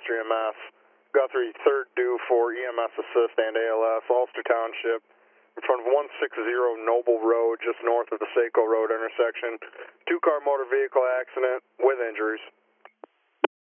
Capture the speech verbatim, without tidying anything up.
Ulster E M S. Guthrie, third due for E M S assist and A L S, Ulster Township, in front of one sixty Noble Road, just north of the Saco Road intersection. Two-car motor vehicle accident with injuries.